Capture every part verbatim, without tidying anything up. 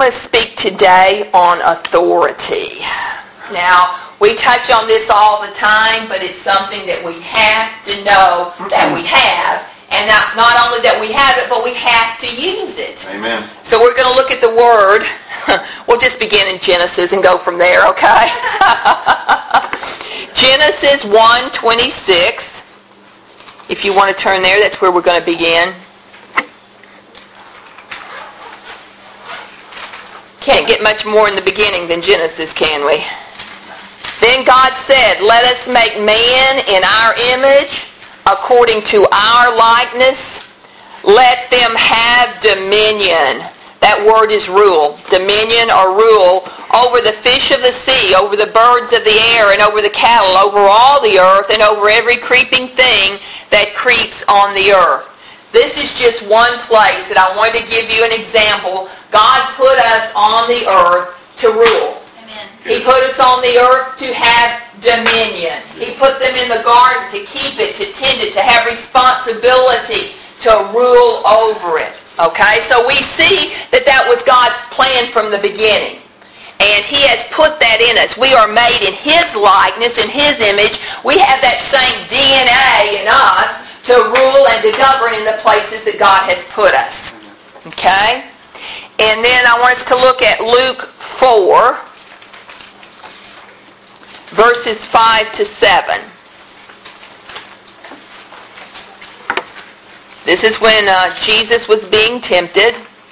to speak today on authority. Now, we touch on this all the time, but it's something that we have to know that we have. And not, not only that we have it, but we have to use it. Amen. So we're going to look at the Word. We'll just begin in Genesis and go from there, okay? Genesis one twenty-six. If you want to turn there, that's where we're going to begin. Can't get much more in the beginning than Genesis, can we? Then God said, let us make man in our image, according to our likeness. Let them have dominion. That word is rule. Dominion or rule over the fish of the sea, over the birds of the air, and over the cattle, over all the earth, and over every creeping thing that creeps on the earth. This is just one place that I wanted to give you an example. God put us on the earth to rule. Amen. He put us on the earth to have dominion. He put them in the garden to keep it, to tend it, to have responsibility to rule over it. Okay? So we see that that was God's plan from the beginning. And He has put that in us. We are made in His likeness, in His image. We have that same D N A in us to rule and to govern in the places that God has put us. Okay? And then I want us to look at Luke four, verses five to seven. This is when uh, Jesus was being tempted.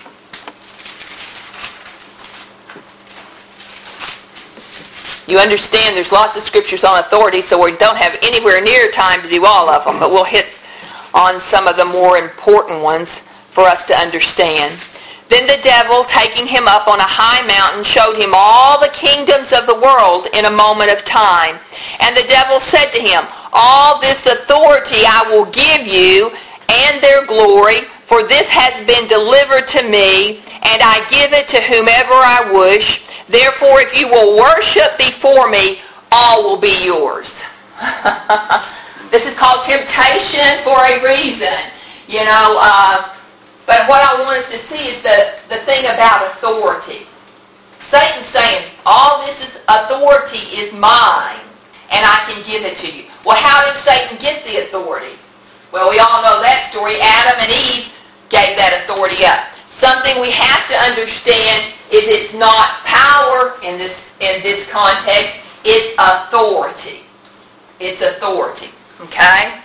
You understand there's lots of scriptures on authority, so we don't have anywhere near time to do all of them, but we'll hit on some of the more important ones for us to understand. Then the devil, taking him up on a high mountain, showed him all the kingdoms of the world in a moment of time. And the devil said to him, all this authority I will give you, and their glory, for this has been delivered to me, and I give it to whomever I wish. Therefore, if you will worship before me, all will be yours. This is called temptation for a reason. You know, uh, but what I want us to see is the, the thing about authority. Satan's saying, all this is authority is mine, and I can give it to you. Well, how did Satan get the authority? Well, we all know that story. Adam and Eve gave that authority up. Something we have to understand is it's not power in this in this context. It's authority. It's authority. Okay?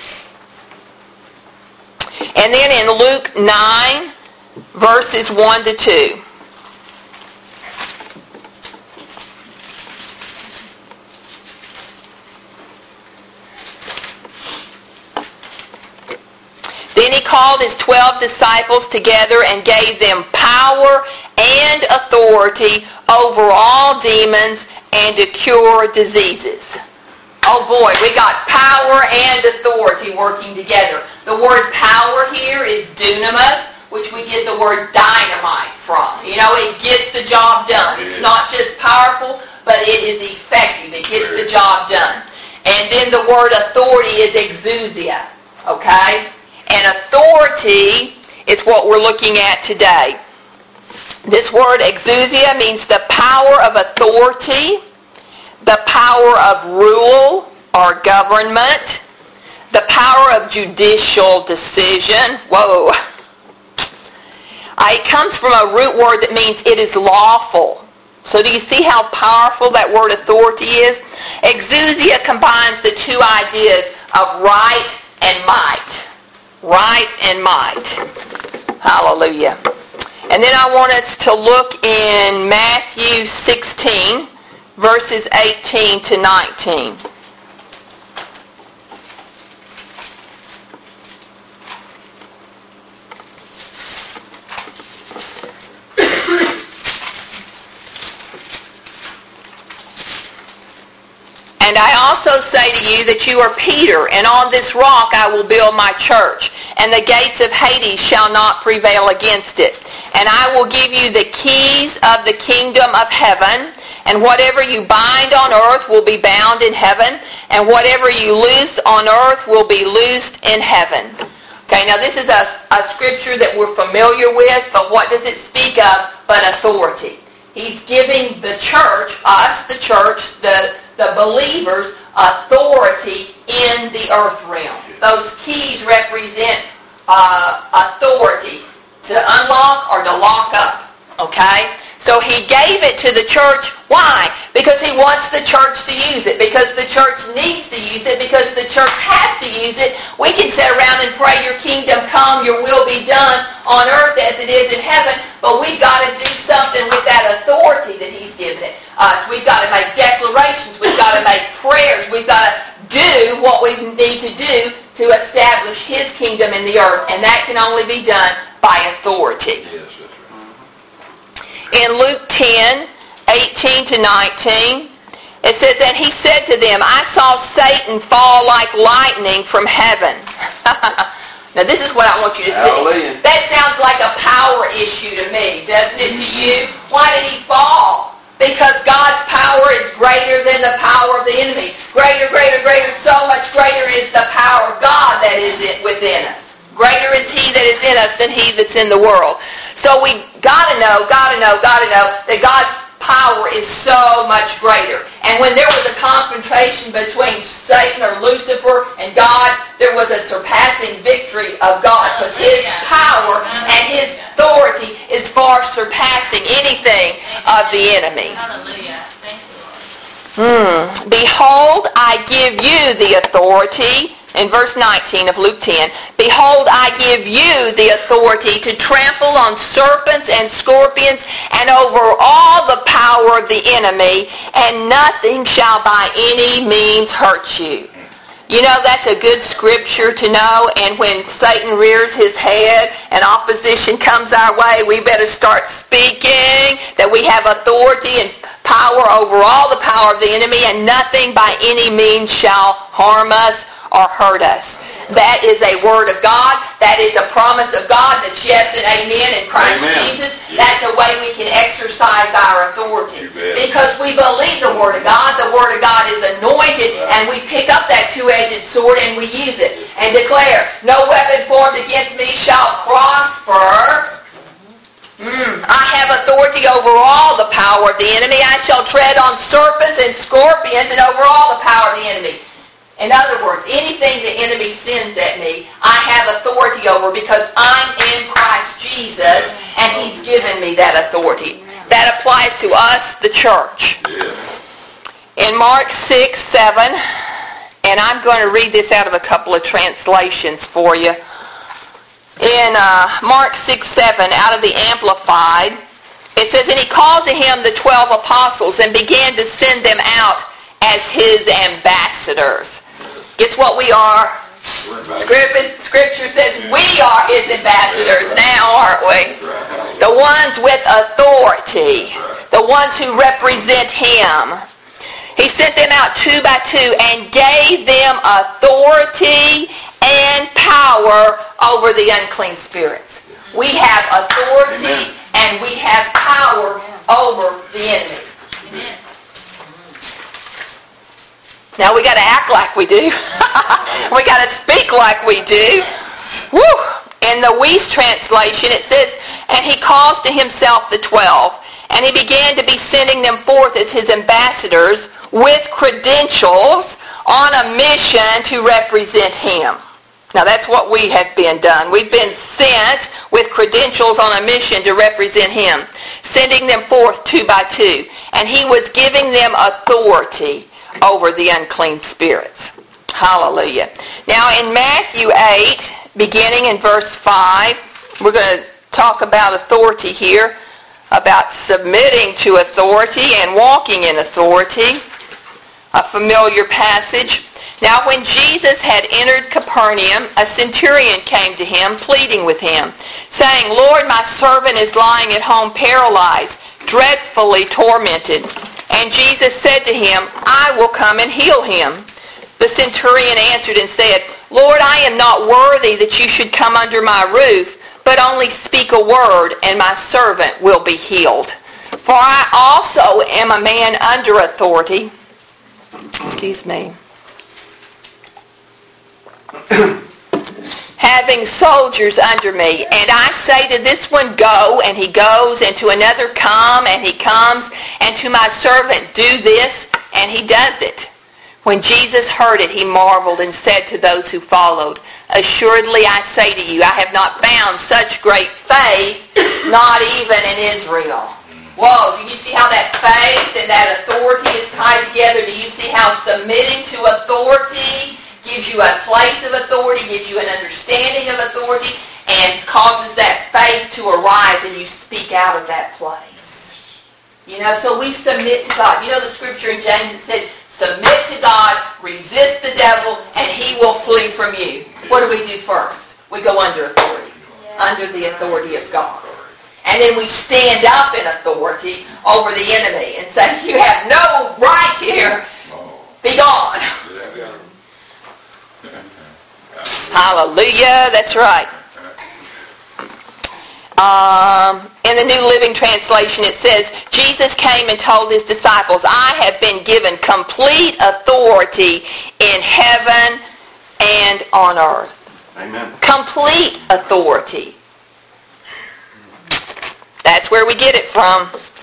And then in Luke nine, verses one to two. Then he called his twelve disciples together and gave them power and authority over all demons and to cure diseases. Oh boy, we got power and authority working together. The word power here is dunamis, which we get the word dynamite from. You know, it gets the job done. It's not just powerful, but it is effective. It gets the job done. And then the word authority is exousia. Okay? And authority is what we're looking at today. This word exousia means the power of authority, the power of rule or government, the power of judicial decision. Whoa. Uh, it comes from a root word that means it is lawful. So do you see how powerful that word authority is? Exousia combines the two ideas of right and might. Right and might. Hallelujah. And then I want us to look in Matthew sixteen, verses eighteen to nineteen. And I also say to you that you are Peter, and on this rock I will build my church, and the gates of Hades shall not prevail against it. And I will give you the keys of the kingdom of heaven, and whatever you bind on earth will be bound in heaven, and whatever you loose on earth will be loosed in heaven. Okay, now this is a, a scripture that we're familiar with, but what does it speak of but authority. He's giving the church, us, the church, the, the believers, authority in the earth realm. Those keys represent uh, authority to unlock or to lock up. Okay? So he gave it to the church. Why? Because he wants the church to use it. Because the church needs to use it. Because the church has to use it. We can sit around and pray, your kingdom come, your will be done on earth as it is in heaven. But we've got to do something with that authority that he's given it. Uh, so we've got to make declarations. We've got to make prayers. We've got to do what we need to do to establish his kingdom in the earth. And that can only be done by authority. Yes, that's right. In Luke ten, eighteen to nineteen, it says, and he said to them, I saw Satan fall like lightning from heaven. Now this is what I want you to Hallelujah. see. That sounds like a power issue to me, doesn't it to you? Why did he fall? Because God's power is greater than the power of the enemy. Greater, greater, greater, so much greater is the power of God that is within us. Greater is he that is in us than he that's in the world. So we got to know, got to know, got to know that God's power is so much greater. And when there was a confrontation between Satan or Lucifer and God, there was a surpassing victory of God because his power and his authority is far surpassing anything of the enemy. Hallelujah. Thank you, Lord. Hmm. Behold, I give you the authority. In verse nineteen of Luke ten, behold, I give you the authority to trample on serpents and scorpions and over all the power of the enemy, and nothing shall by any means hurt you. You know, that's a good scripture to know, and when Satan rears his head and opposition comes our way, we better start speaking that we have authority and power over all the power of the enemy, and nothing by any means shall harm us or hurt us. That is a word of God. That is a promise of God that's yes and amen in Christ Amen. Jesus. Yeah. That's the way we can exercise our authority. Because we believe the word of God. The word of God is anointed, and we pick up that two-edged sword and we use it and declare, no weapon formed against me shall prosper. Mm. I have authority over all the power of the enemy. I shall tread on serpents and scorpions and over all the power of the enemy. In other words, anything the enemy sends at me, I have authority over because I'm in Christ Jesus and he's given me that authority. That applies to us, the church. In Mark six, seven, and I'm going to read this out of a couple of translations for you. In uh, Mark six, seven, out of the Amplified, it says, and he called to him the twelve apostles and began to send them out as his ambassadors. It's what we are. Scripture says we are his ambassadors now, aren't we? The ones with authority. The ones who represent him. He sent them out two by two and gave them authority and power over the unclean spirits. We have authority and we have power over the enemy. Amen. Now we got to act like we do. We got to speak like we do. Woo! In the Weiss translation, it says, and he calls to himself the twelve, and he began to be sending them forth as his ambassadors with credentials on a mission to represent him. Now that's what we have been done. We've been sent with credentials on a mission to represent him, sending them forth two by two. And he was giving them authority over the unclean spirits. Hallelujah. Now in Matthew eight, beginning in verse five, we're going to talk about authority here, about submitting to authority and walking in authority. A familiar passage. Now when Jesus had entered Capernaum, a centurion came to him, pleading with him, saying, Lord, my servant is lying at home paralyzed, dreadfully tormented. And Jesus said to him, I will come and heal him. The centurion answered and said, Lord, I am not worthy that you should come under my roof, but only speak a word, and my servant will be healed. For I also am a man under authority. Excuse me. having soldiers under me. And I say to this one, go, and he goes, and to another, come, and he comes, and to my servant, do this, and he does it. When Jesus heard it, he marveled and said to those who followed, assuredly I say to you, I have not found such great faith, not even in Israel. Whoa, do you see how that faith and that authority is tied together? Do you see how submitting to authority gives you a place of authority, gives you an understanding of authority, and causes that faith to arise and you speak out of that place? You know, so we submit to God. You know the scripture in James that said, submit to God, resist the devil, and he will flee from you. What do we do first? We go under authority, under the authority of God. And then we stand up in authority over the enemy and say, you have no right here. Be gone. Hallelujah. That's right. Um, in the New Living Translation, it says, Jesus came and told his disciples, I have been given complete authority in heaven and on earth. Amen. Complete authority. That's where we get it from.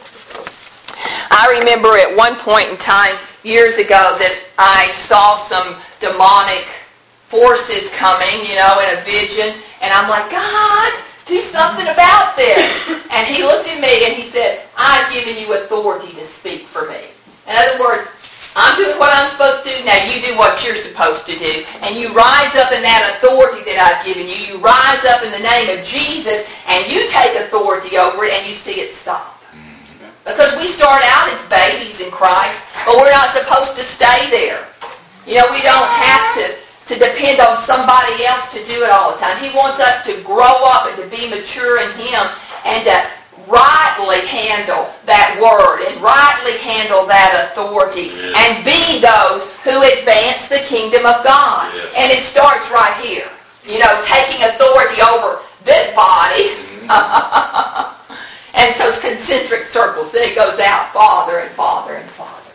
I remember at one point in time, years ago, that I saw some demonic forces coming, you know, in a vision, and I'm like, God, do something about this. And he looked at me and he said, I've given you authority to speak for me. In other words, I'm doing what I'm supposed to do, now you do what you're supposed to do. And you rise up in that authority that I've given you. You rise up in the name of Jesus and you take authority over it and you see it stop. Because we start out as babies in Christ, but we're not supposed to stay there. You know, we don't have to to depend on somebody else to do it all the time. He wants us to grow up and to be mature in him and to rightly handle that word and rightly handle that authority yeah. and be those who advance the kingdom of God. Yeah. And it starts right here. You know, taking authority over this body. Mm-hmm. And so it's concentric circles. Then it goes out, Father and Father and Father.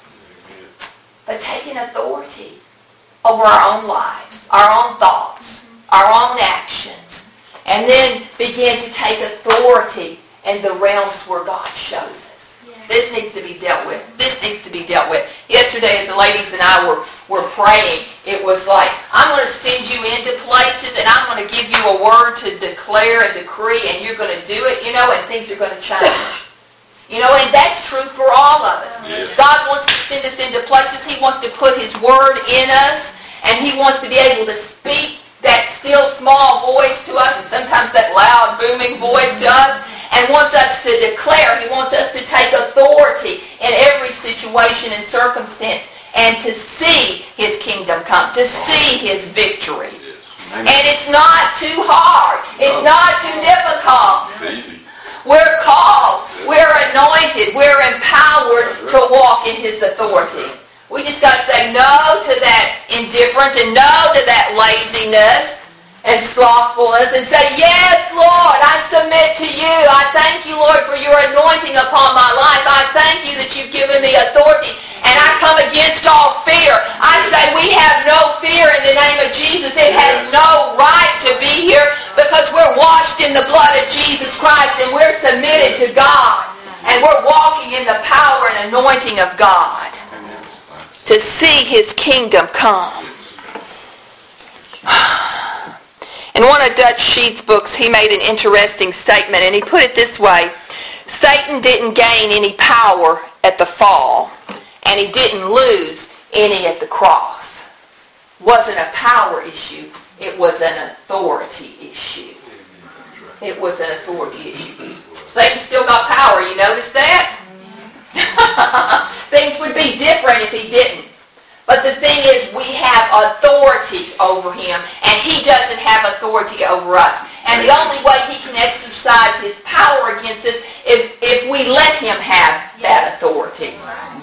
But taking authority over our own lives, our own thoughts, our own actions, and then begin to take authority in the realms where God shows us. Yeah. This needs to be dealt with. This needs to be dealt with. Yesterday, as the ladies and I were, were praying, it was like, I'm going to send you into places, and I'm going to give you a word to declare and decree, and you're going to do it, you know, and things are going to change. You know, and that's true for all of us. Yeah. God wants to send us into places. He wants to put his word in us, and he wants to be able to speak that still small voice to us, and sometimes that loud booming voice to us, and wants us to declare. He wants us to take authority in every situation and circumstance and to see his kingdom come, to see his victory. Yes. And it's not too hard. It's no. not too difficult. It's easy. We're called, we're anointed, we're empowered to walk in his authority. We just got to say no to that indifference and no to that laziness and slothfulness and say, yes, Lord, I submit to you. I thank you, Lord, for your anointing upon my life. I thank you that you've given me authority. And I come against all fear. I say we have no fear in the name of Jesus. It has no right to be here because we're washed in the blood of Jesus Christ and we're submitted to God. And we're walking in the power and anointing of God to see his kingdom come. In one of Dutch Sheets' books, he made an interesting statement, and he put it this way: Satan didn't gain any power at the fall, and he didn't lose any at the cross. It wasn't a power issue. It was an authority issue. It was an authority issue. Satan still got power. You notice that? Things would be different if he didn't. But the thing is, we have authority over him, and he doesn't have authority over us. And the only way he can exercise his power against us is if we let him have that authority.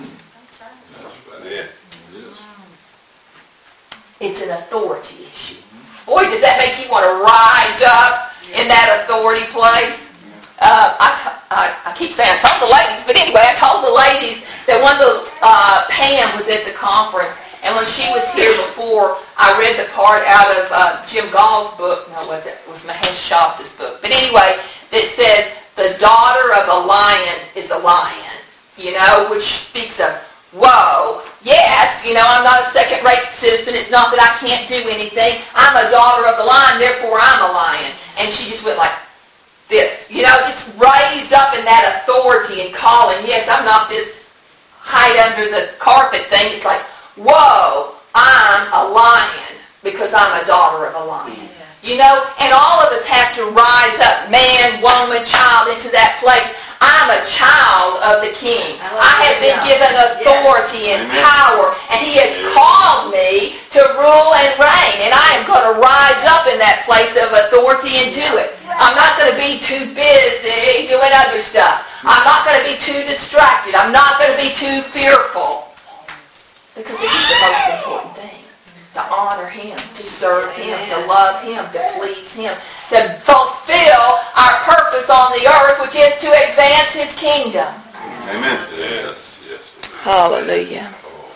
It's an authority issue. Boy, does that make you want to rise up in that authority place. Uh, I, I, I keep saying I told the ladies, but anyway, I told the ladies that one of the, uh, Pam was at the conference, and And when she was here before, I read the part out of uh, Jim Gall's book. No, was it? It was Mahesh Shabda's book. But anyway, that says, the daughter of a lion is a lion. You know, which speaks of, whoa, yes, you know, I'm not a second-rate citizen. It's not that I can't do anything. I'm a daughter of the lion, therefore I'm a lion. And she just went like this. You know, just raised up in that authority and calling. Yes, I'm not this hide under the carpet thing. It's like, whoa, I'm a lion because I'm a daughter of a lion. Yes. You know, and all of us have to rise up, man, woman, child, into that place. I'm a child of the King. I have been given authority and power, and He has called me to rule and reign, and I am going to rise up in that place of authority and do it. I'm not going to be too busy doing other stuff. I'm not going to be too distracted. I'm not going to be too fearful, because this is the most important thing. To honor Him, to serve Him, to love Him, to please Him, to fulfill our purpose on the earth, which is to advance His kingdom. Amen. Yes, yes. Hallelujah.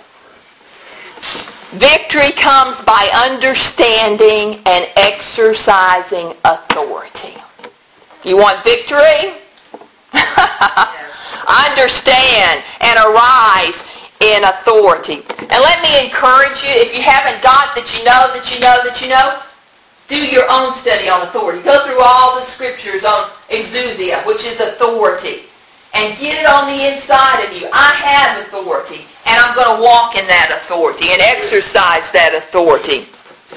Victory comes by understanding and exercising authority. You want victory? Understand and arise in authority. And let me encourage you, if you haven't got that you know, that you know, that you know, do your own study on authority. Go through all the scriptures on exousia, which is authority, and get it on the inside of you. I have authority, and I'm going to walk in that authority and exercise that authority.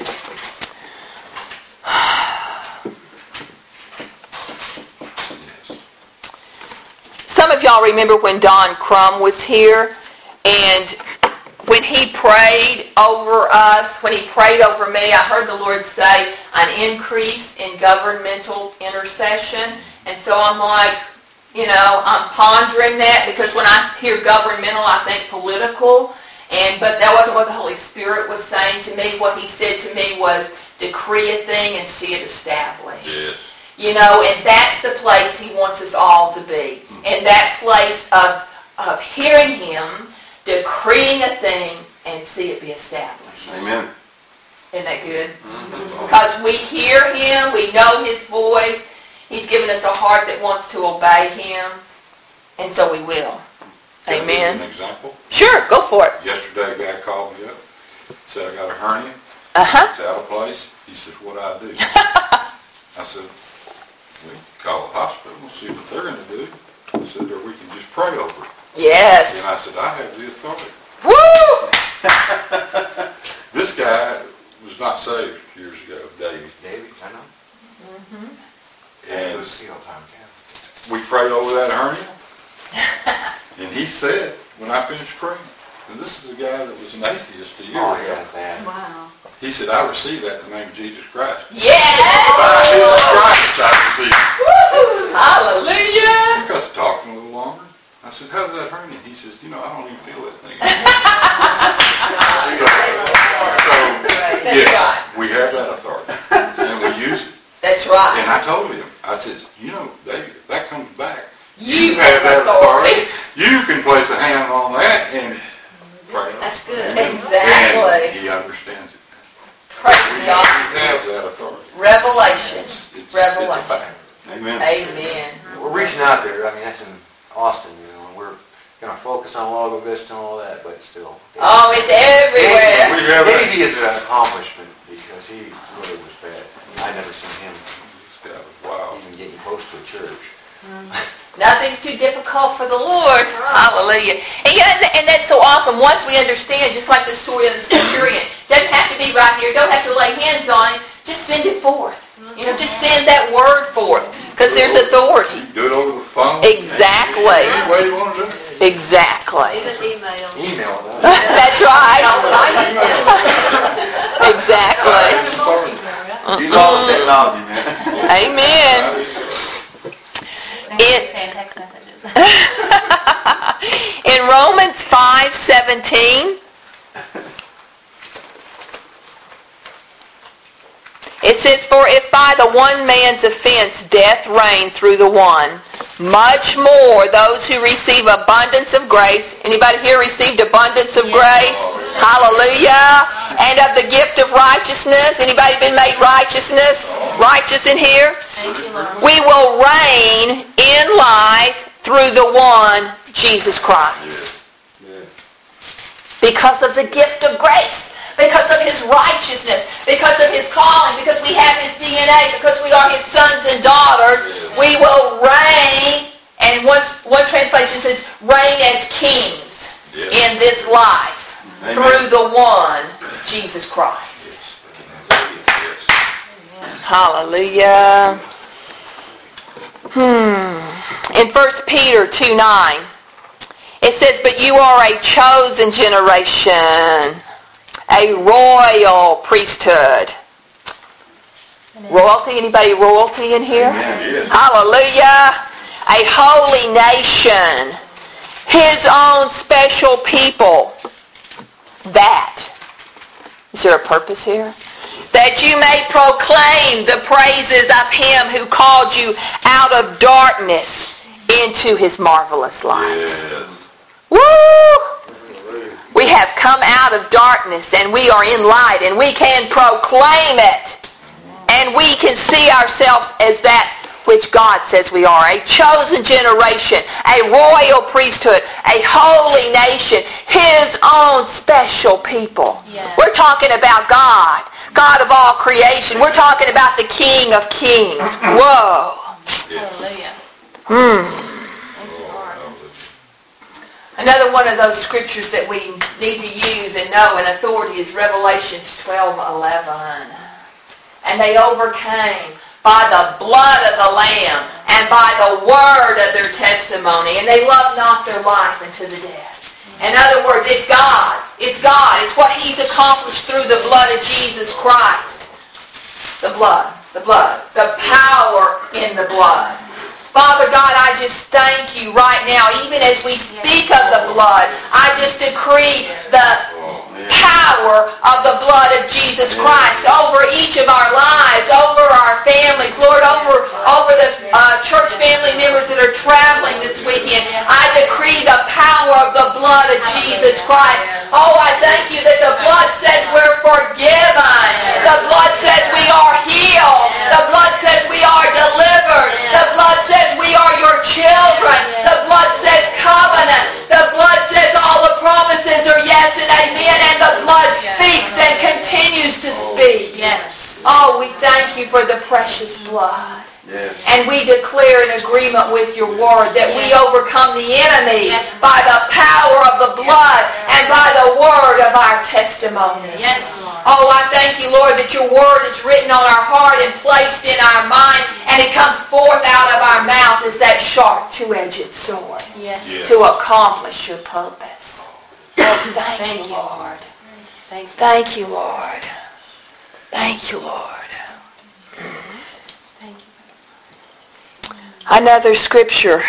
Some of y'all remember when Don Crum was here, and when he prayed over us, when he prayed over me, I heard the Lord say an increase in governmental intercession. And so I'm like, you know, I'm pondering that, because when I hear governmental, I think political. And but that wasn't what the Holy Spirit was saying to me. What He said to me was, decree a thing and see it established. Yes. You know, and that's the place He wants us all to be. In that place of, of hearing Him, decreeing a thing, and see it be established. Amen. Isn't that good? Mm-hmm. Because we hear Him, we know His voice. He's given us a heart that wants to obey Him, and so we will. Can Amen. I give you an example? Sure, go for it. Yesterday, a guy called me up, said I got a hernia. Uh-huh. It's out of place. He said, what do I do? I said, we can call the hospital and see what they're going to do. I said, or we can just pray over it. Yes. And I said, I have the authority. Woo! This guy was not saved years ago, Davey. Davey, I know. Mm-hmm. And see all the time, we prayed over that hernia. And he said, when I finished praying, and this is a guy that was an atheist a year Oh, ago. yeah, man. Wow. He said, I received that in the name of Jesus Christ. Yes! By His stripes I received it. Woo! Hallelujah! We got to talking a little longer. I said, how's that hernia? He says, you know, I don't even feel that thing. So, yeah, we have that authority. And we use it. That's right. And I told him, I said, you know, David, if that comes back, You have that authority. authority. You can place a hand on that and pray. That's good. Exactly. And he understands it. Praise We God. have that authority. Revelation. It's, it's, Revelation. it's a fact. Amen. Amen. We're reaching out there. I mean, that's in Austin, you know, and we're going to focus on Lago Vista and all that, but still. Oh, it's everywhere. We have that. Davey is an accomplishment because he really was bad. I never seen him Wow. even getting close to a church. Nothing's too difficult for the Lord. Hallelujah. And, yeah, and that's so awesome. Once we understand, just like the story of the centurion, doesn't have to be right here. Don't have to lay hands on it. Just send it forth. You know, just send that word forth, because there's authority. You can do it over the phone. Exactly. Any way you want to do it. Exactly. Even email. Email that. That's right. Exactly. He's all the technology, man. Amen. It, Send text messages. in Romans five seventeen, it says, for if by the one man's offense death reigned through the one, much more those who receive abundance of grace. Anybody here received abundance of grace? Hallelujah. And of the gift of righteousness. Anybody been made righteousness? Righteous in here? Thank you, Lord. We will reign in life through the one, Jesus Christ. Because of the gift of grace. Because of his righteousness. Because of his calling. Because we have his D N A. Because we are his sons and daughters. We will reign. And one, one translation says, reign as kings in this life. Amen. Through the one, Jesus Christ. Hallelujah. Hmm. In First Peter two nine, it says, but you are a chosen generation, a royal priesthood. Royalty? Anybody royalty in here? Amen. Hallelujah. A holy nation, his own special people. That. Is there a purpose here? That you may proclaim the praises of him who called you out of darkness into his marvelous light. Yes. Woo! We have come out of darkness and we are in light and we can proclaim it. And we can see ourselves as that which God says we are. A chosen generation, a royal priesthood, a holy nation, his own special people. Yes. We're talking about God, God of all creation. We're talking about the King of Kings. Whoa. Hallelujah. Hmm. Thank you, Lord. Another one of those scriptures that we need to use and know in authority is Revelations twelve eleven. And they overcame by the blood of the Lamb and by the word of their testimony. And they loved not their life unto the death. In other words, it's God. It's God. It's what he's accomplished through the blood of Jesus Christ. The blood. The blood. The power in the blood. Father God, I just thank you right now. Even as we speak of the blood, I just decree the power of the blood of Jesus Christ over each of our lives, over our families, Lord, over, over the uh, church family members that are traveling this weekend. I decree the power of the blood of Jesus Christ. Oh, I thank you that the blood says we're forgiven. The blood says we are healed. The blood says we are delivered. The blood says we are your children. The blood says covenant. The blood says all the promises are yes and amen, and the blood speaks and continues to speak. Yes. Oh, we thank you for the precious blood. Yes. And we declare an agreement with your word that we overcome the enemy Yes. by the power of the blood and by the word of our testimony. Yes, Lord. Oh, I thank you, Lord, that your word is written on our heart and placed in our mind, and it comes forth out of our mouth as that sharp two-edged sword Yes. Yes. to accomplish your purpose. Oh, thank you, Lord. Thank you. Thank you, Lord. Thank you, Lord. Thank you. Another scripture,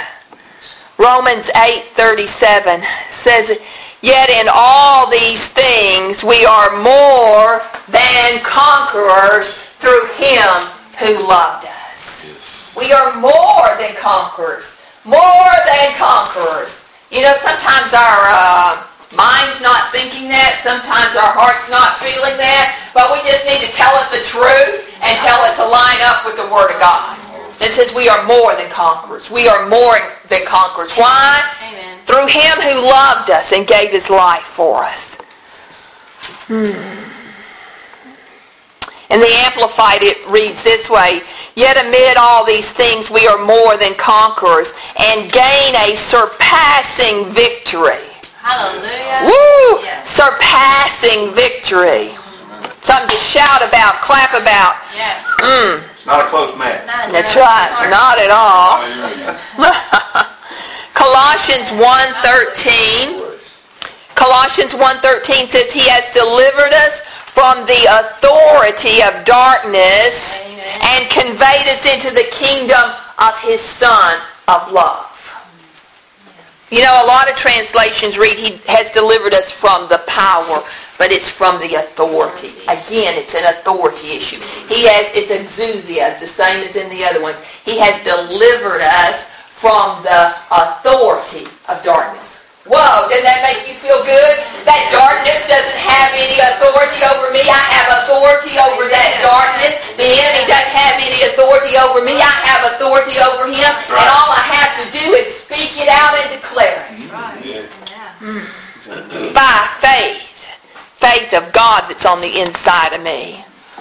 Romans eight thirty-seven, says, yet in all these things we are more than conquerors through him who loved us. Yes. We are more than conquerors. More than conquerors. You know, sometimes our uh, mind's not thinking that. Sometimes our heart's not feeling that. But we just need to tell it the truth and tell it to line up with the Word of God. It says we are more than conquerors. We are more than conquerors. Why? Amen. Through him who loved us and gave his life for us. Hmm. In the Amplified it reads this way, yet amid all these things we are more than conquerors and gain a surpassing victory. Hallelujah. Woo! Yes. Surpassing victory. Something to shout about, clap about. Yes. Mm. Not a close match. Not That's enough. right. Not at all. Hallelujah. Colossians one thirteen. Colossians one thirteen says he has delivered us from the authority of darkness Amen. and conveyed us into the kingdom of his Son of love. You know, a lot of translations read he has delivered us from the power, but it's from the authority. Again, it's an authority issue. He has, it's exousia, the same as in the other ones. He has delivered us from the authority of darkness. Whoa, doesn't that make you feel good? That darkness me. I have authority over that darkness. The enemy doesn't have any authority over me. I have authority over him. And all I have to do is speak it out and declare it. Right. Yeah. By faith. Faith of God that's on the inside of me.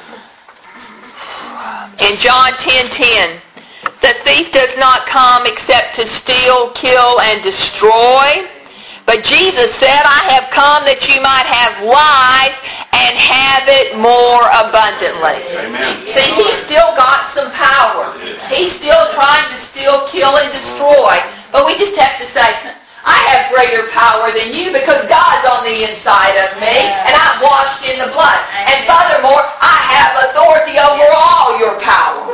In John ten ten, the thief does not come except to steal, kill, and destroy. But Jesus said, I have come that you might have life and have it more abundantly. Amen. See, he's still got some power. He's still trying to steal, kill, and destroy. But we just have to say, I have greater power than you because God's on the inside of me and I'm washed in the blood. And furthermore, I have authority over all your power.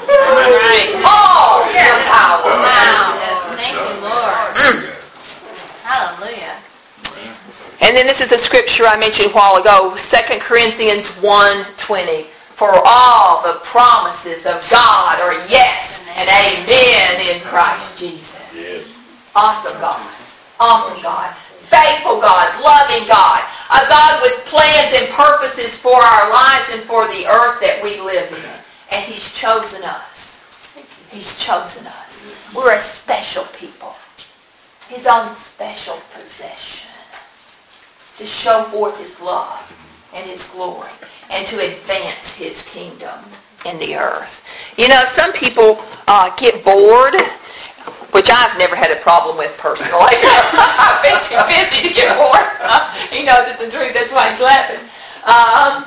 All your power. Wow. Thank you, Lord. Mm. Hallelujah. And then this is a scripture I mentioned a while ago, Second Corinthians one twenty. For all the promises of God are yes and amen in Christ Jesus. Yes. Awesome God. Awesome God. Faithful God. Loving God. A God with plans and purposes for our lives and for the earth that we live in. And he's chosen us. He's chosen us. We're a special people. His own special possession. To show forth his love and his glory. And to advance his kingdom in the earth. You know, some people uh, get bored, which I've never had a problem with personally. I've been too busy to get bored. He knows it's the truth. That's why he's laughing. Um,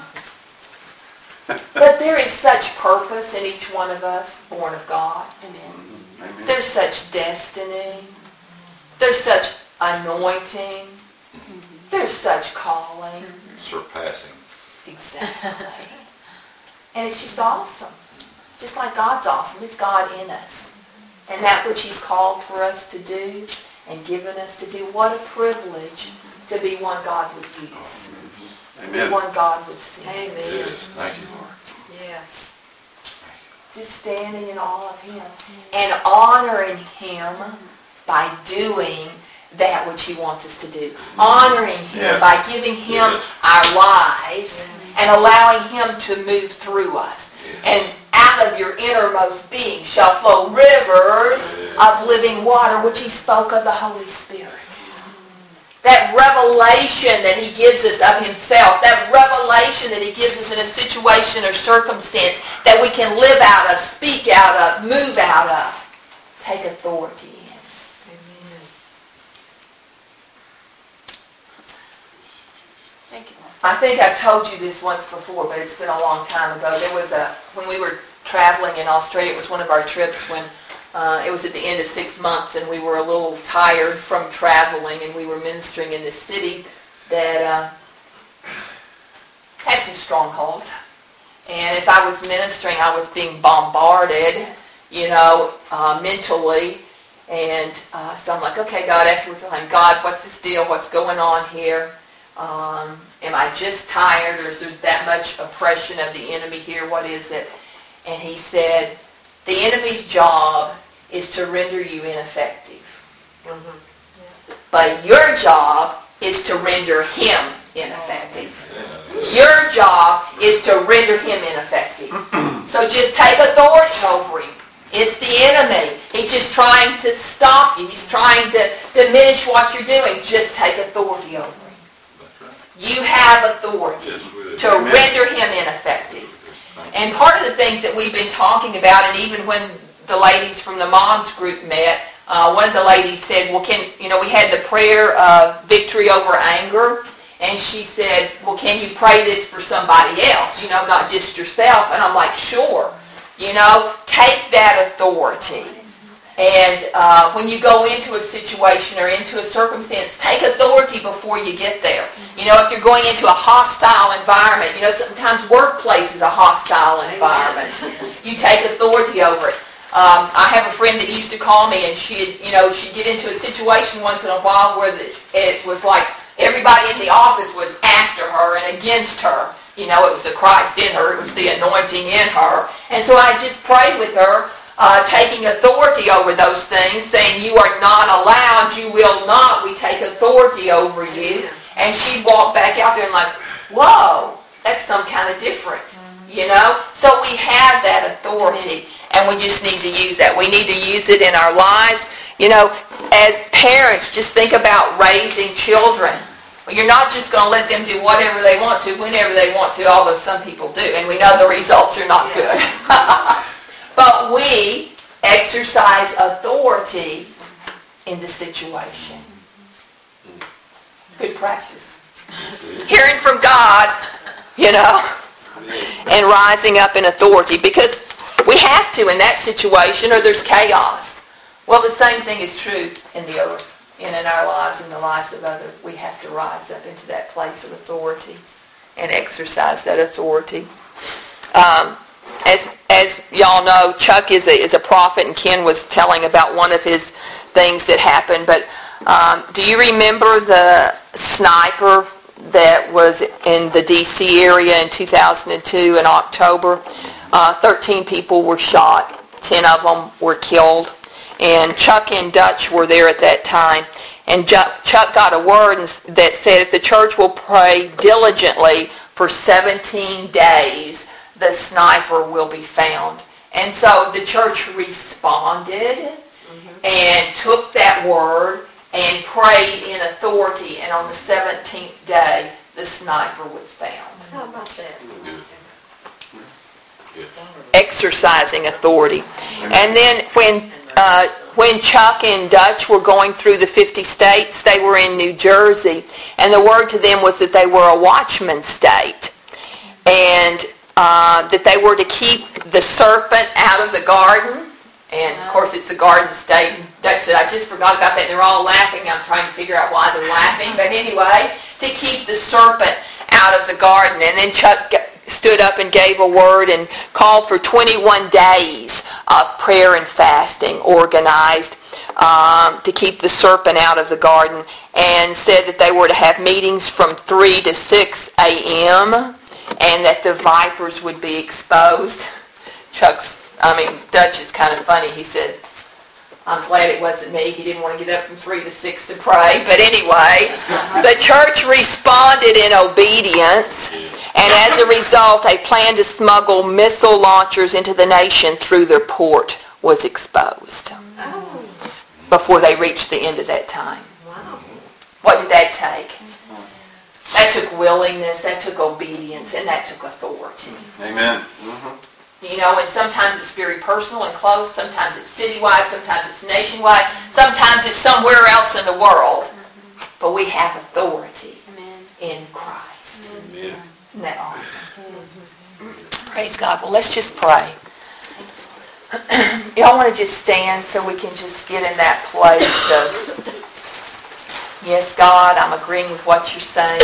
but there is such purpose in each one of us, born of God. Amen. There's such destiny. There's such anointing. There's such calling. Surpassing. Exactly. And it's just awesome. Just like God's awesome. It's God in us. And that which he's called for us to do and given us to do. What a privilege to be one God would use. To be one God would see. Amen. Yes. Thank you, Lord. Yes. Just standing in awe of him. And honoring him by doing that which he wants us to do. Honoring him Yes. by giving him Yes. our lives and allowing him to move through us. Yes. And out of your innermost being shall flow rivers Yes. of living water, which he spoke of the Holy Spirit. That revelation that he gives us of himself, that revelation that he gives us in a situation or circumstance that we can live out of, speak out of, move out of, take authority in. Thank you, Lord. I think I've told you this once before, but it's been a long time ago. There was a, when we were traveling in Australia, it was one of our trips when uh, it was at the end of six months and we were a little tired from traveling and we were ministering in this city that uh, had some strongholds. And as I was ministering, I was being bombarded, you know, uh, mentally. And uh, so I'm like, okay, God, afterwards I'm like, God, what's this deal? What's going on here? Um, am I just tired, or is there that much oppression of the enemy here? What is it? And he said, the enemy's job is to render you ineffective. Mm-hmm. Yeah. But your job is to render him ineffective. Your job is to render him ineffective. So just take authority over him. It's the enemy. He's just trying to stop you. He's trying to diminish what you're doing. Just take authority over him. You have authority to render him ineffective. And part of the things that we've been talking about, and even when the ladies from the moms group met, uh, one of the ladies said, well, can, you know, we had the prayer of victory over anger, and she said, well, can you pray this for somebody else, you know, not just yourself? And I'm like, sure. You know, take that authority. And uh, when you go into a situation or into a circumstance, take authority before you get there. You know, if you're going into a hostile environment, you know, sometimes workplace is a hostile environment. You take authority over it. Um, I have a friend that used to call me, and she'd, you know, she'd get into a situation once in a while where the, it was like everybody in the office was after her and against her. You know, it was the Christ in her. It was the anointing in her. And so I just prayed with her, Uh, taking authority over those things, saying you are not allowed, you will not, we take authority over you. And she'd walk back out there and like, whoa, that's some kind of different, you know? So we have that authority, and we just need to use that. We need to use it in our lives. You know, as parents, just think about raising children. Well, you're not just going to let them do whatever they want to, whenever they want to, although some people do, and we know the results are not good. But we exercise authority in the situation. Good practice. Hearing from God, you know, and rising up in authority, because we have to in that situation or there's chaos. Well, the same thing is true in the earth and in our lives and the lives of others. We have to rise up into that place of authority and exercise that authority. Um, as as y'all know, Chuck is a, is a prophet, and Ken was telling about one of his things that happened. But um, do you remember the sniper that was in the D C area in two thousand two in October? Uh, thirteen people were shot. ten of them were killed. And Chuck and Dutch were there at that time. And Chuck got a word that said, if the church will pray diligently for seventeen days, the sniper will be found. And so the church responded mm-hmm. and took that word and prayed in authority. And on the seventeenth day, the sniper was found. How about that? Exercising authority. And then when uh, when Chuck and Dutch were going through the fifty states, they were in New Jersey, and the word to them was that they were a watchman state, and uh, that they were to keep the serpent out of the garden. And of course, it's the garden state. And Dutch said, "I just forgot about that." They're all laughing. I'm trying to figure out why they're laughing, but anyway, to keep the serpent out of the garden. And then Chuck stood up and gave a word and called for twenty-one days of prayer and fasting organized um, to keep the serpent out of the garden, and said that they were to have meetings from three to six a.m. and that the vipers would be exposed. Chuck's, I mean, Dutch is kind of funny. He said, I'm glad it wasn't me. He didn't want to get up from three to six to pray. But anyway, the church responded in obedience. And as a result, a plan to smuggle missile launchers into the nation through their port was exposed Oh. before they reached the end of that time. Wow. What did that take? That took willingness, that took obedience, and that took authority. Amen. Mm-hmm. You know, and sometimes it's very personal and close, sometimes it's citywide, sometimes it's nationwide, sometimes it's somewhere else in the world. But we have authority Amen. in Christ. Amen. Isn't that awesome? Praise God. Well, let's just pray. Y'all want to just stand so we can just get in that place of, yes, God, I'm agreeing with what you're saying.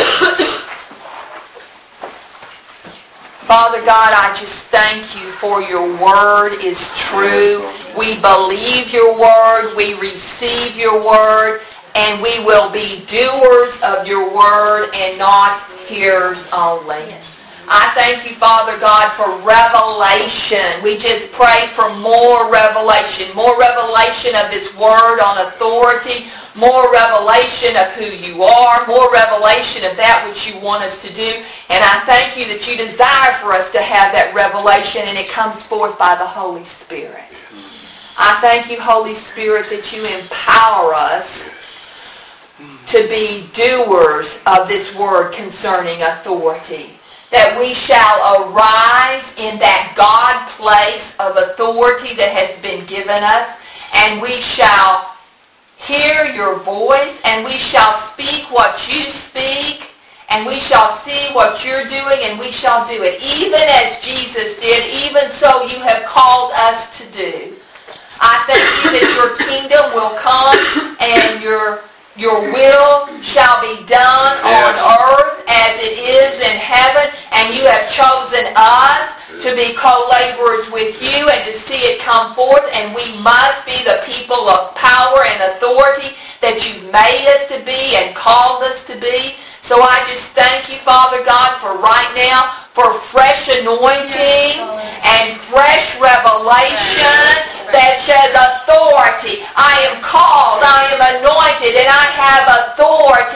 Father God, I just thank you for your word is true. We believe your word. We receive your word. And we will be doers of your word and not hearers only. I thank you, Father God, for revelation. We just pray for more revelation, more revelation of this word on authority, more revelation of who you are, more revelation of that which you want us to do. And I thank you that you desire for us to have that revelation, and it comes forth by the Holy Spirit. I thank you, Holy Spirit, that you empower us to be doers of this word concerning authority. That we shall arise in that God place of authority that has been given us, and we shall hear your voice, and we shall speak what you speak, and we shall see what you're doing, and we shall do it. Even as Jesus did, even so you have called us to do. I thank you that your kingdom will come, and your Your will shall be done on earth as it is in heaven, and you have chosen us to be co-laborers with you and to see it come forth, and we must be the people of power and authority that you've made us to be and called us to be. So I just thank you, Father God, for right now, for fresh anointing and fresh revelation that says authority. I am called, I am anointed, and I have authority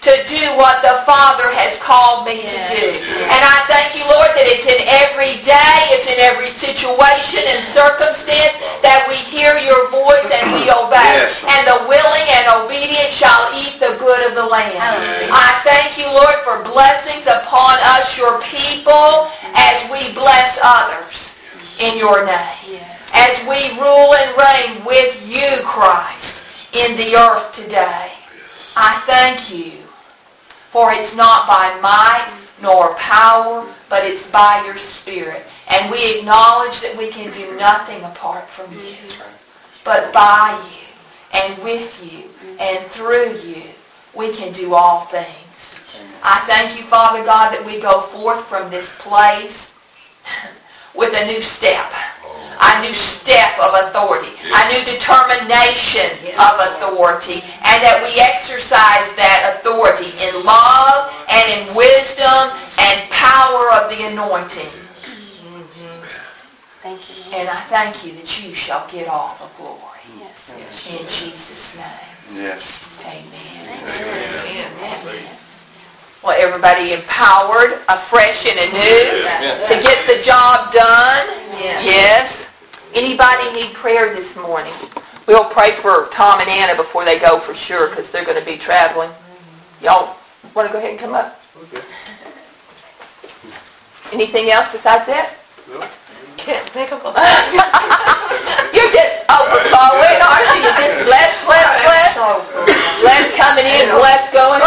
to do what the Father has called me to do. And I thank you, Lord, that it's in every day, it's in every situation and circumstance that we hear your voice and we obey. Yes. And the willing and obedient shall eat the good of the land. Hallelujah. I thank you, Lord, for blessings upon us, your people, as we bless others in your name. Yes. As we rule and reign with you, Christ, in the earth today. I thank you. For it's not by might nor power, but it's by your Spirit. And we acknowledge that we can do nothing apart from you. But by you and with you and through you, we can do all things. I thank you, Father God, that we go forth from this place with a new step. A new step of authority. A new determination of authority. And that we exercise that authority in love and in wisdom and power of the anointing. Thank you. And I thank you that you shall get all the glory. Yes. In Jesus' name. Yes. Amen. Amen. Amen. Well, everybody empowered, afresh and anew to get the job done. Yes. Yes. Anybody need prayer this morning? We'll pray for Tom and Anna before they go for sure because they're going to be traveling. Y'all want to go ahead and come up? Okay. Anything else besides that? No. Can't think of them. You're just overflowing, aren't you? You're just blessed, blessed, blessed. Blessed coming in, blessed going